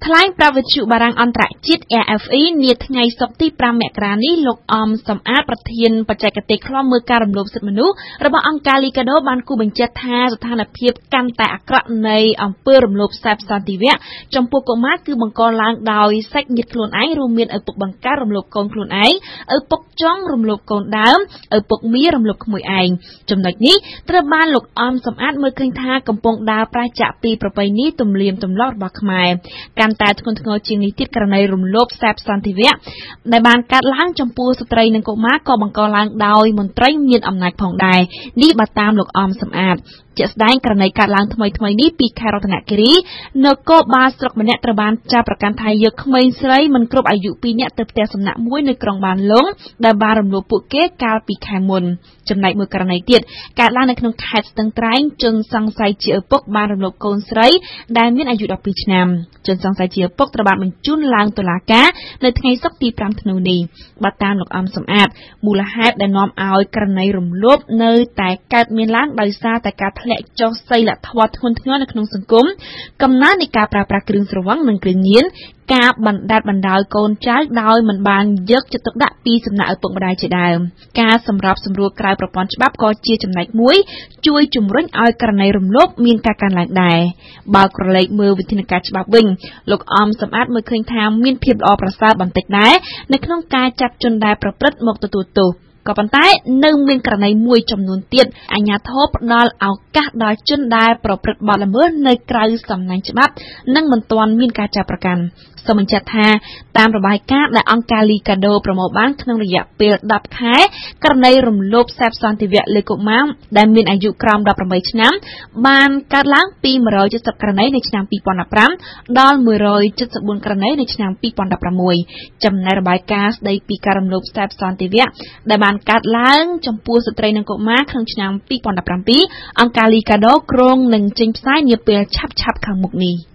ថ្លែងប្រាប់វិទ្យុបារាំងអន្តរជាតិ RFE នាថ្ងៃសុក្រទី 5 មករានេះលោកអំសំអាតប្រធានបច្ចេកទេសឃ្លាំមើលការរំលោភសិទ្ធិមនុស្សរបស់អង្គការលីកាដូបានគូបញ្ជាក់ថាស្ថានភាពកាន់តែអាក្រក់នៃអំពើរំលោភសេពសន្តិវៈចំពោះកុមារគឺបង្កឡើងដោយសាច់ញាតិខ្លួនឯងរួមមានឪពុកបង្ការរំលោភកូនខ្លួនឯងឪពុកចុងរំលោភកូនដើមឪពុកមីរំលោភក្មួយឯងចំណុចនេះត្រូវបានលោកអំសំអាតមើលឃើញថាកំពុងដើរប្រឆាំងពីប្រពៃណីទំនៀមទម្លាប់របស់ខ្មែរកាន់តែធ្ងន់ធ្ងរជាងនេះទៀតករណីរំលោភសេពសន្តិវៈដែលបានកើតឡើងចំពោះស្ត្រីនិងកុមារក៏បង្កឡើងដោយមន្ត្រីមានអំណាចផងដែរនេះបើតាមលោកអំសំអាតជាក់ស្ដែងករណីកើតឡើងថ្មីនេះពីខេត្តរតនគិរីនគរបាលស្រុកម្នាក់ត្រូវបានចាប់ប្រកាន់ថាយកក្មេងស្រីមិនគ្រប់អាយុ2នាក់ទៅផ្ទះសំណាក់មួយនៅក្រុងបានលុងដែលបានរំលោភពួកគេកាលពីខែមុនចំណែកមួយករណីទៀតកើតឡើងនៅក្នុងខេត្តស្ទឹងត្រែងជនសង្ស័យជាឪពុកបានរំលោភកូនស្រីដែលមានអាយុ12ឆ្នាំជនសង្ស័យជាឪពុកត្រូវបានបញ្ជូនឡើងតុលាការនៅថ្ងៃសុក្រទី 5 ធ្នូនេះបើតាមលោកអំសំអាតមូលហេតុដែលនាំឲ្យករណីរំលោភនៅតែកើតមានឡើងដោយសារតែការធ្លាក់ចុះសីលធម៌ធ្ងន់ធ្ងរនៅក្នុងសង្គមកំណើននៃការប្រើប្រាស់គ្រឿងស្រវឹងនិងគ្រឿងញៀនការបណ្ដេតបណ្ដោយកូនចៅដោយមិនបានយកចិត្តទុកដាក់ពីសំណាក់ឪពុកម្ដាយជាដើមការសម្របសម្រួលក្រៅប្រព័ន្ធច្បាប់ក៏ជាចំណែកមួយជួយជំរុញឲ្យករណីរំលោភមានការកើនឡើងដែរបើក្រឡេកមើលវិធានការច្បាប់វិញលោកអំសំអាតមើលឃើញថាមានភាពល្អប្រសើរបន្តិចដែរនៅក្នុងការចាប់ជនដែលប្រព្រឹត្តមកទទួលទោសក៏ប៉ុន្តែនៅមានករណីមួយចំនួនទៀតអាជ្ញាធរផ្ដល់ឱកាសដល់ជនដែលប្រព្រឹត្តបទល្មើសនៅក្រៅសំណាញ់ច្បាប់និងមិនទាន់មានការចាប់ប្រកាន់សូមបញ្ជាក់ថាតាមរបាយការណ៍ដែលអង្គការលីកាដូប្រមូលបានក្នុងរយៈពេល10ខែករណីរំលោភសេពសន្តិវៈលើកុមារដែលមានអាយុក្រោម18ឆ្នាំបានកើតឡើងពី170ករណីនៅឆ្នាំ2015ដល់174ករណីនៅឆ្នាំ2016ចំណែករបាយការណ៍ស្ដីពីការរំលោភសេពសន្តិវៈដែលបានកើតឡើងចំពោះស្ត្រីនិងកុមារក្នុងឆ្នាំ2017អង្គការលីកាដូគ្រោងនឹងចេញផ្សាយនាពេលឆាប់ៗខាងមុខនេះ